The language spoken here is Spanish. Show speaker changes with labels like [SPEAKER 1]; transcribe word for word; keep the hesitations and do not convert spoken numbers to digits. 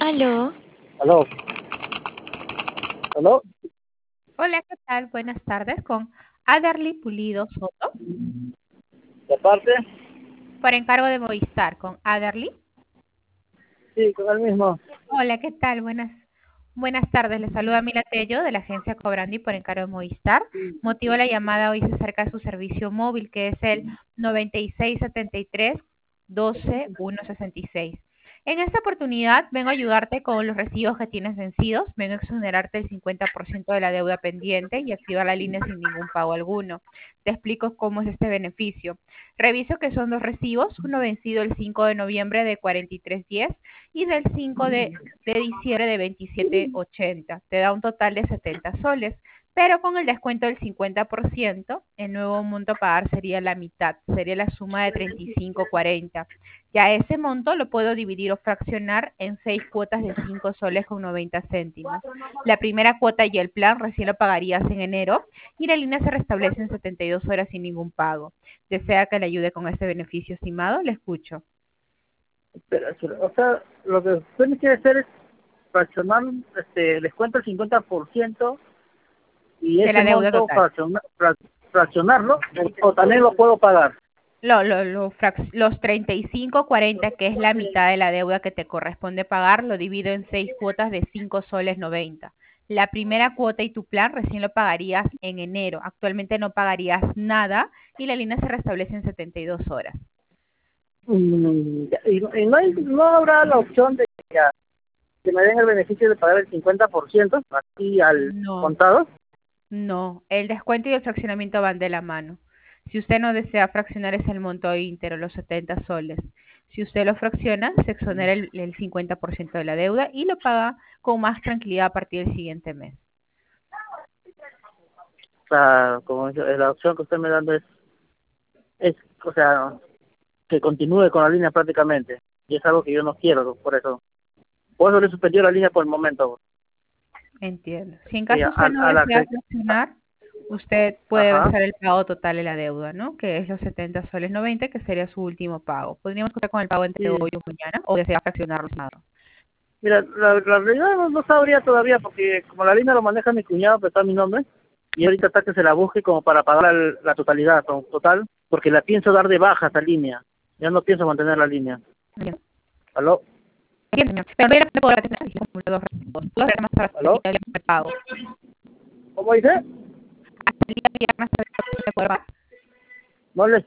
[SPEAKER 1] Aló,
[SPEAKER 2] Aló, aló,
[SPEAKER 3] Hola, ¿qué tal? Buenas tardes con Aderly Pulido Soto,
[SPEAKER 2] de parte,
[SPEAKER 3] por encargo de Movistar con Aderly.
[SPEAKER 2] sí, con el mismo.
[SPEAKER 3] Hola, ¿qué tal? Buenas, buenas tardes. Les saluda Mila Tello de la agencia Cobrandi por encargo de Movistar. Motivo de la llamada hoy se acerca de su servicio móvil, que es el noventa y seis setenta y tres doce ciento sesenta y seis. En esta oportunidad vengo a ayudarte con los recibos que tienes vencidos, vengo a exonerarte el cincuenta por ciento de la deuda pendiente y activar la línea sin ningún pago alguno. Te explico cómo es este beneficio. Reviso que son dos recibos, uno vencido el cinco de noviembre de cuarenta y tres diez y del cinco de, de diciembre de veintisiete ochenta. Te da un total de setenta soles, pero con el descuento del cincuenta por ciento, el nuevo monto a pagar sería la mitad, sería la suma de treinta y cinco cuarenta. Ya ese monto lo puedo dividir o fraccionar en seis cuotas de cinco soles con noventa céntimos. La primera cuota y el plan recién lo pagarías en enero y la línea se restablece en setenta y dos horas sin ningún pago. ¿Desea que le ayude con este beneficio estimado? Le escucho.
[SPEAKER 2] Espera, espera, o sea, lo que usted quiere hacer es fraccionar, este, les cuento el cincuenta por ciento y
[SPEAKER 3] De
[SPEAKER 2] ese
[SPEAKER 3] la deuda
[SPEAKER 2] monto
[SPEAKER 3] total.
[SPEAKER 2] fracciona- frac- fraccionarlo, o, o también lo puedo pagar.
[SPEAKER 3] Lo, lo, lo frac- los treinta y cinco cuarenta, que es la mitad de la deuda que te corresponde pagar, lo divido en seis cuotas de cinco soles noventa. La primera cuota y tu plan recién lo pagarías en enero. Actualmente no pagarías nada y la línea se restablece en setenta y dos horas.
[SPEAKER 2] Mm, ya, y, y no, hay- no habrá la opción de que, ah, que me den el beneficio de pagar el cincuenta por ciento así al
[SPEAKER 3] No,
[SPEAKER 2] contado.
[SPEAKER 3] no. El descuento y el fraccionamiento van de la mano. Si usted no desea fraccionar es el monto íntegro, los setenta soles. Si usted lo fracciona, se exonera el, el cincuenta por ciento de la deuda y lo paga con más tranquilidad a partir del siguiente mes.
[SPEAKER 2] O sea, como yo- la opción que usted me dando es, es, o sea, que continúe con la línea prácticamente. Y es algo que yo no quiero, por eso. Por eso le suspendió la línea por el momento.
[SPEAKER 3] Entiendo. Si en
[SPEAKER 2] Sí,
[SPEAKER 3] caso
[SPEAKER 2] a,
[SPEAKER 3] usted no
[SPEAKER 2] a la
[SPEAKER 3] desea
[SPEAKER 2] que...
[SPEAKER 3] fraccionar, usted puede
[SPEAKER 2] Ajá.
[SPEAKER 3] hacer el pago total de la deuda, ¿no? Que es los setenta soles noventa, que sería su último pago. Podríamos contar con el pago entre
[SPEAKER 2] Sí.
[SPEAKER 3] hoy o mañana, o desea fraccionarlo. Nada.
[SPEAKER 2] Mira, la, la realidad no, no sabría todavía, porque como la línea lo maneja mi cuñado, pero está mi nombre, y ahorita está que se la busque como para pagar el- la totalidad, to- total, porque la pienso dar de baja esa línea. Ya no pienso mantener la línea.
[SPEAKER 3] Bien.
[SPEAKER 2] ¿Aló?
[SPEAKER 3] Bien, señor. Pero no era por la atención de los recibos. Puedo hacer más para
[SPEAKER 2] ¿Aló?
[SPEAKER 3] el pago.
[SPEAKER 2] ¿Cómo dice?
[SPEAKER 3] Hasta el día viernes se puede pagar.
[SPEAKER 2] No le